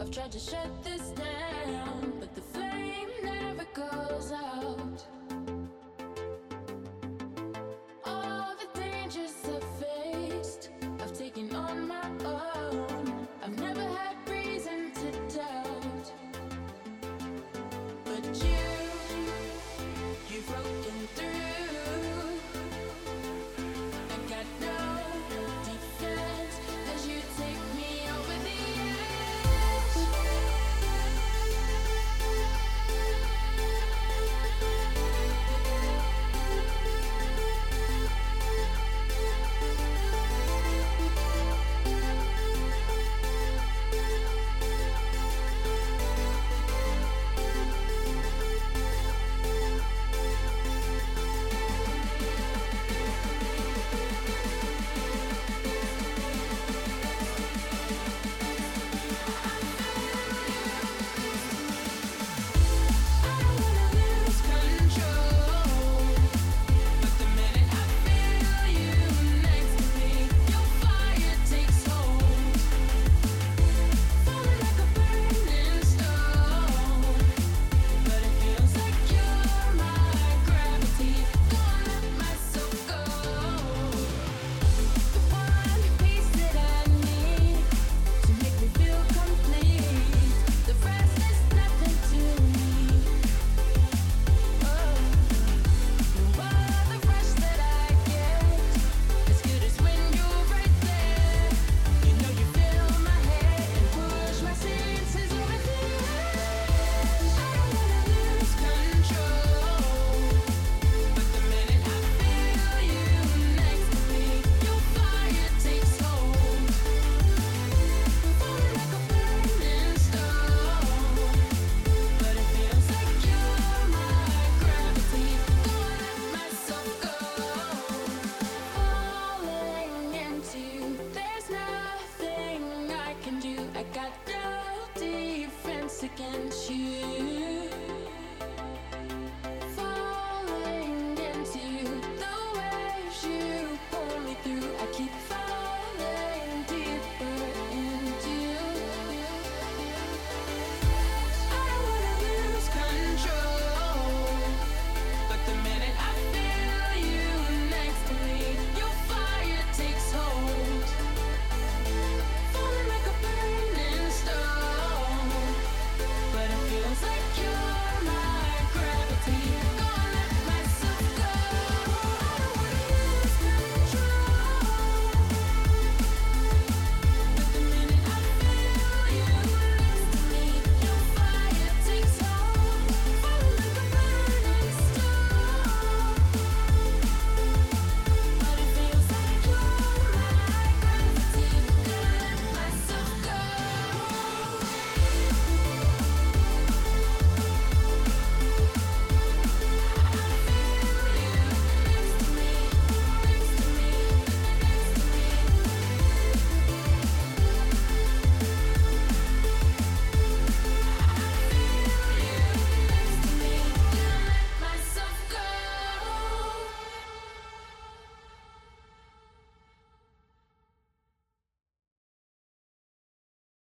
Tried to shut this down, but the flame never goes out. All the dangers I've faced, I've taken on my own. I've never had reason to doubt, but you've broken through. I got no defense as you take me over the edge. Against you.